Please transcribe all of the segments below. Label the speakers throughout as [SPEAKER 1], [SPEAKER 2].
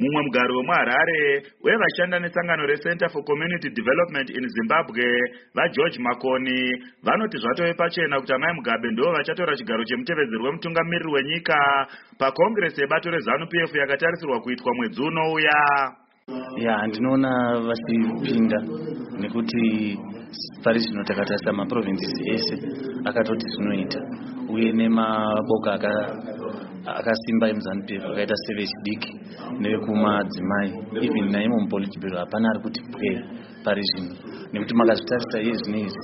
[SPEAKER 1] Mumwe mugari wemuHarare uye vashanda nesangano reCenter for Community Development in Zimbabwe vaGeorge Makoni vanoti zvatove pachena kuti amai Mugabe ndo vachatora chigaro chemutevedzeri wemutungamiriri wenyika pakongresi yebato reZANU-PF yakatarisirwa kuitwa mwedzi unouya.
[SPEAKER 2] Ndinoona vachipinda nekuti pari zvino takatarisa maprovinces ese akatoti zvinoita uye nemaboka akasimba emuZANU-PF akaita sevechidiki nevekumadzimai even naimo mupolitibhero hapana ari kuti pwe pari zvino nekuti makazvitarisa izvi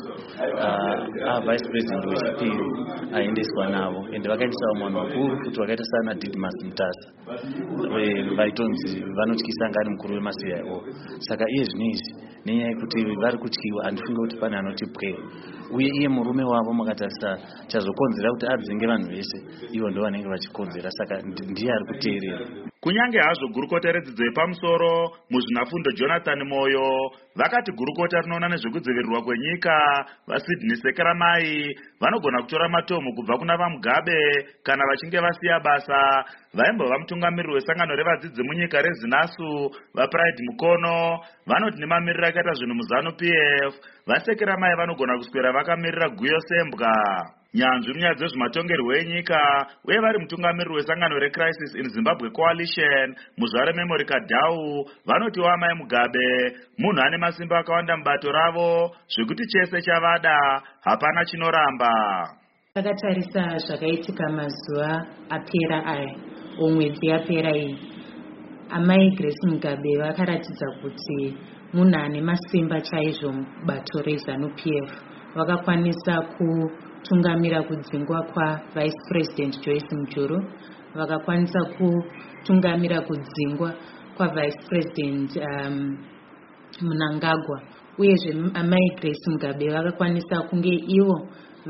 [SPEAKER 2] vice president wechipiri aendeswa navo ende vakaendesawo mwanhu mukuru kuti vakaita sana Didmus Mutasa vaitonzi vanotyisa ngari mukuru wemaCIO. Saka iye zvino izvi nenyaya yekuti vari kutyiwa handifunge kuti pane anoti pwe uye iye murume wavo makatarisa chazokonzera kuti adzinge vanhu vese ivo ndo vanenge vachikonzera, saka ndiye ari kuteerera.
[SPEAKER 1] Kunyange hazvo gurukota redzidzo yepamusoro muzvinafundo Jonathan Moyo vakati gurukota rinoona nezvekudzivirirwa kwenyika vaSydney Sekeramai vanogona kutora matomu kubva kuna vaMugabe kana vachinge vasiya basa. Vaimbova mutungamiriri wesangano revadzidzi munyika reZINASU vaPride Mukono vanoti nemamiriro akaita zvinhu muZANU-PF vaSekeramai vanogona kuswera vakamirira Guyo Sembwa, nyanzvi munyaya dzezvematongerwo enyika uye vari mutungamiriri wesangano reCrisis in Zimbabwe Coalition Muzvare Memory Kadhau vanoti amai Mugabe munhu ane masimba akawanda mubato ravo zvekuti chese chavada hapana chinoramba.
[SPEAKER 3] Takatarisa zvakaitika mazuva apera aya omwedzi yapera iyi, amai Grace Mugabe vakaratidza kuti munhu ane masimba chaizvo mubato reZANU-PF. Vakakwanisa kutungamira kudzingwa kwaVice President Joyce Mujuru, vakakwanisa kutungamira kudzingwa kwaVice President Mnangagwa, uyezve amai Grace Mugabe vakakwanisa kunge ivo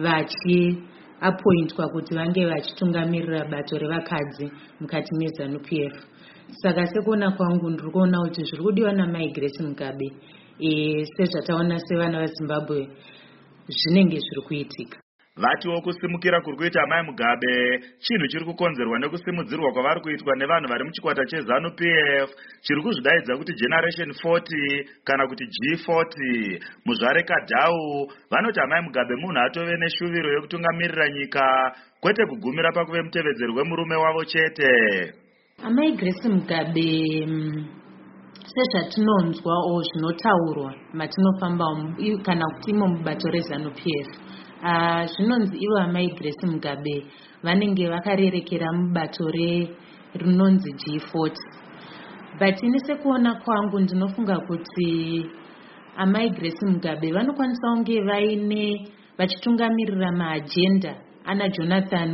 [SPEAKER 3] vachiapointwa kuti vange vachitungamirira bato revakadzi mukati meZANU-PF. Saka sekuona kwangu ndiri kuona kuti zviri kudiwa namai Grace Mugabe sezvataona sevana veZimbabwe zvinenge zviri kuitika.
[SPEAKER 1] Vatiwo kusimukira kuri kuita amai Mugabe chinhu chiri kukonzerwa nekusimudzirwa kwavari kuitwa nevanhu vari muchikwata cheZANU-PF chiri kuzvidaidza kuti Generation 40 kana kuti G40. Muzvare Kadhau vanoti amai Mugabe munhu atove neshuviro yokutungamirira nyika kwete kugumira pakuve mutevedzeri wemurume wavo chete.
[SPEAKER 3] Amai Grace Mugabe sezvatinonzwa o zvinotaurwa matinofamba kana kuti imo mubato reZANU-PF, zvinonzi ivo amai Grace Mugabe vanenge vakarerekera mubato rinonzi G40, but ini sekuona kwangu ndinofunga kuti amai Grace Mugabe vanokwanisa kunge vachitungamirira maagenda ana Jonathan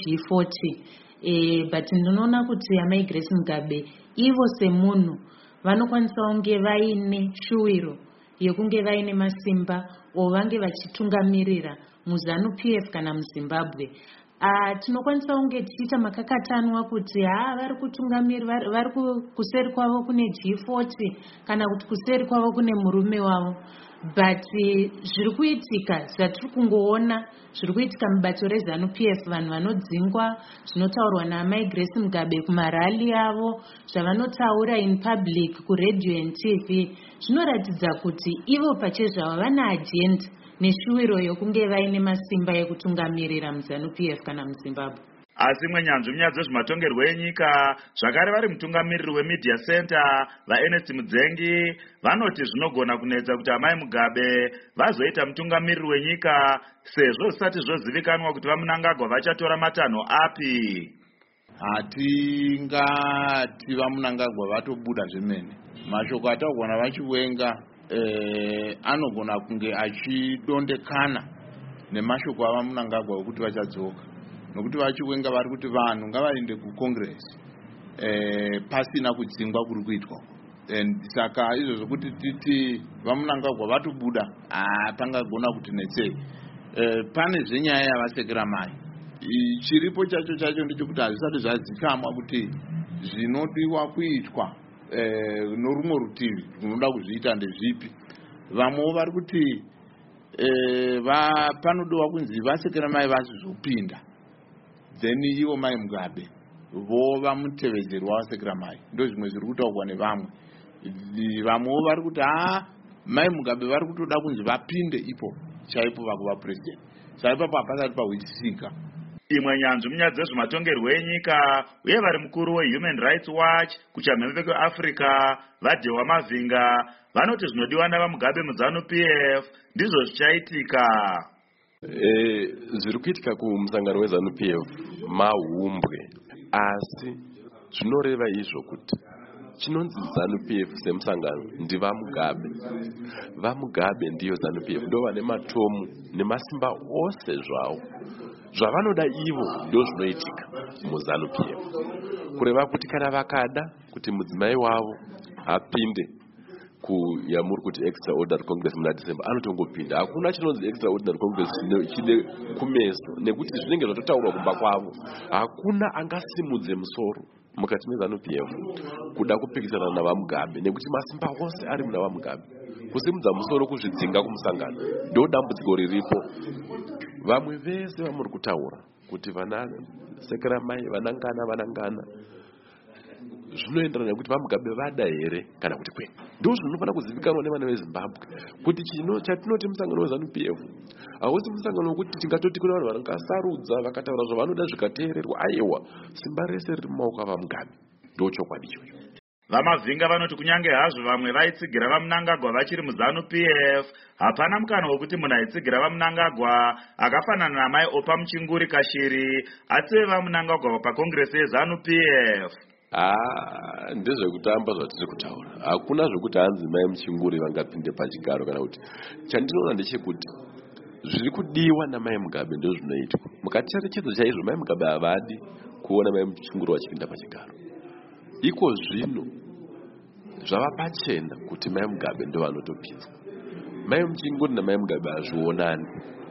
[SPEAKER 3] yeG40, but ndinoona kuti amai Grace Mugabe ivo semunhu vanokwanisa kunge vaine shuwiro yekunge vaine masimba vange vachitungamirira muZANU-PF kana muZimbabwe. Tinokwanisa kunge tichiita makakatanwa kuti vari kutungamirira, vari kuseri kwavo kune G40 kana kuti kuseri kwavo kune murume wavo, but zviri kuitika zvatiri kungoona zviri kuitika mubato reZANU-PF, vanhu vanodzingwa, zvinotaurwa naamai Grace Mugabe kumarali avo, zvavanotaura in public kuRadio and TV, zvinoratidza kuti ivo pachezvavo vana agenda neshuwiro yokunge vaine masimba ekutungamirira muZANU-PF kana muZimbabwe.
[SPEAKER 1] Asi mwenyanzvi munyaya dzezvematongerwo enyika zvakare vari mutungamiriri weMedia Center vaErnest Mudzengi vanoti zvinogona kunetsa kuti amai Mugabe vazoita mutungamiriri wenyika sezvo zvisati zvozivikanwa kuti vaMnangagwa vachatora matanho api.
[SPEAKER 4] Hatingati vaMnangagwa vatobuda zvemene. Mashoko ataugona vachiwenga anogona kunge achidondekana nemashoko avaMnangagwa okuti vachadzoka, nokuti vachiwenga vari kuti vanhu ngavaende kucongress pasina kudzingwa kuri kuitwa. Saka izvozvo kuti titi vaMnangagwa vatobuda pangagona kuti netsei. Pane zvenyaya yavaSekeramai, chiripo chacho ndechekuti hazvisati zvazikamwa kuti zvinodiwa kuitwa norumwe rutivi runoda kuzviita ndezvipi. Vamwewo vari kuti panodiwa kunzi vaSekeramai vazizopinda then ivo mai Mugabe vova mutevedzerwa wasekera mai. Ndo zvimwe zviri kutaurwa nevamwe. Vamwewo vari kuti Mai Mugabe vari kutoda kunzi vapinde ipo chaipo vakuva president. Saka ipapo hapasati pahwisisika.
[SPEAKER 1] Imwe nyanzvi munyaya dzezvematongerwo enyika uye vari mukuru weHuman Rights Watch kuchamhembe kweAfrica vaDhewa Mavhinga vanoti zvinodiwa navaMugabe muZanu PF ndizvo zvichaitika.
[SPEAKER 5] Zviri kuitika kumusangano weZanu PF mahumbwe, asi zvinoreva izvo kuti chinonzi Zanu PF semusangano ndivaMugabe. VaMugabe ndiyo Zanu PF ndo vane matomu nemasimba ose zvawo. Zvavanoda ivo ndo zvinoitika muZanu PF. Kureva kuti kana vakada kuti mudzimai wavo apinde yamuri kuti extraordinary congress muna December anotongopinda. Hakuna chinonzi extraordinary congress chide kumeso nekuti zvinenge zvatotaurwa kumba kwavo. Hakuna angasimudze musoro mukati meZanu PF kuda kupikisana navaMugabe nekuti masimba ose ari muna vaMugabe. Kusimudza musoro kuzvidzinga kumusangano ndo dambudziko riripo. Vamwe vese vamuri kutaura kuti vana sekera mai vanangana zvinoenderana nekuti vaMugabe vada here kana kuti kwete. Ndo zvinofanira kuzivikanwa nevana veZimbabwe kuti chatinoti musangano weZanu PF hausi musangano wekuti tingatoti kuna vanhu vangasarudza vakataura zvavanoda zvikateererwa. Aiwa, simba rese riri mumaoko avaMugabe. Ndo chokwadi ichocho.
[SPEAKER 1] VaMavhinga vanoti kunyange hazvo vamwe vaitsigira vaMnangagwa vachiri muZanu PF, hapana mukana wekuti munhu aitsigira vaMnangagwa akafanana naMai Opa Muchinguri Kashiri atsive vaMnangagwa pakongresi yeZanu PF.
[SPEAKER 5] Ndezvekutamba zvatiri kutaura. Hakuna zvokuti hanzi Mai Muchinguri vangapinde pachigaro kana kuti. Chandinoona ndechekuti zviri kudiwa naMai Mugabe ndo zvinoitwa. Mukacherechedza chaizvo Mai Mugabe havadi kuona Mai Muchinguri vachipinda pachigaro. Iko zvino zvava pachena kuti Mai Mugabe ndo vanotopinza. Mai Muchinguri naMai Mugabe hazvionani.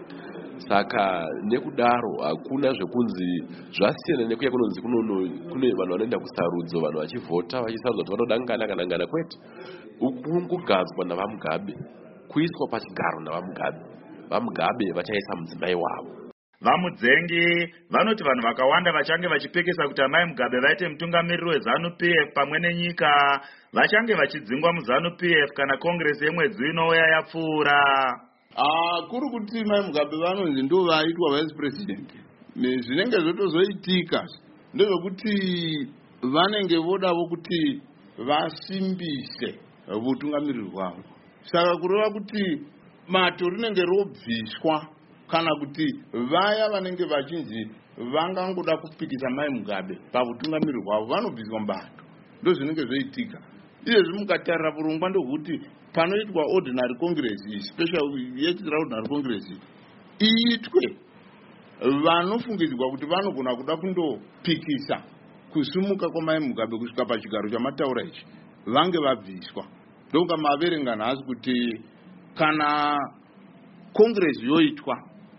[SPEAKER 5] Saka nekudaro hakuna zvekunzi zvasiyana nekuya kunonzi kune vanhu vanoenda kusarudzo, vanhu vachivhota vachisarudza kuti vanodangana kanangana. Kwete, ukungugadzwa navaMugabe kuiswa pachigaro navaMugabe. VaMugabe vachaisa mudzimai wavo.
[SPEAKER 1] VaMudzengi vanoti vanhu vakawanda vachange vachipekesa kuti Mai Mugabe vaite mutungamiriri weZanu PF pamwe nenyika vachange vachidzingwa muZanu PF kana kongresi yemwedzi inouya yapfuura.
[SPEAKER 4] Kuri kuti Mai Mugabe vanonzi ndo vaitwa vice president. Zvinenge zvotozoitika ndezvokuti vanenge vodavo kuti vasimbise utungamiriri hwavo. Saka kureva kuti mato rinenge robviswa kana kuti vaya vanenge vachinzi vangangoda kupikisa Mai Mugabe pautungamiriri hwavo vanobviswa mbato. Ndo zvinenge zvoitika. Izvezvi mukatarira urongwa ndokuti panoitwa ordinary congress, special extraordinary congress, iitwe vanofungidzwa kuti vanogona kuda kundopikisa kusumuka kwaMai Mugabe kusvika pachigaro chamataura ichi vange vabviswa. Ndonga maverenga nhasi kuti kana congress yoitwa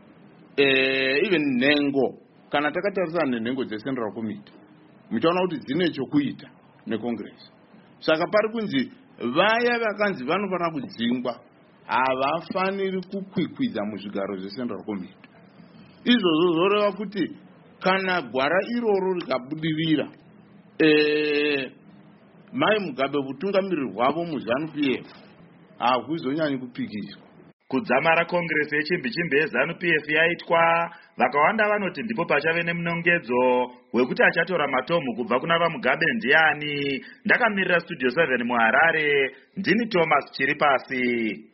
[SPEAKER 4] even nhengo, kana takatarisana nenhengo dzeCentral Committee muchaona kuti dzine chokuita necongress. Saka pari kunzi vaya vakanzi vanofanira kudzingwa havafaniri kukwikwidza muzvigaro zveCentral Committee. Izvozvo zvoreva kuti kana gwara iroro rikabudirira Mai Mugabe utungamiriri hwavo muZanu PF hakuzonyanyi kupikiswa.
[SPEAKER 1] Kudzamara kongresi yechimbi-chimbi yeZanu PF yaitwa, vakawanda vanoti ndipo pachave nemunongedzo wekuti achatora matomu kubva kuna vaMugabe ndiani. Ndakamirira Studio 7 muHarare, ndini Thomas Chiripasi.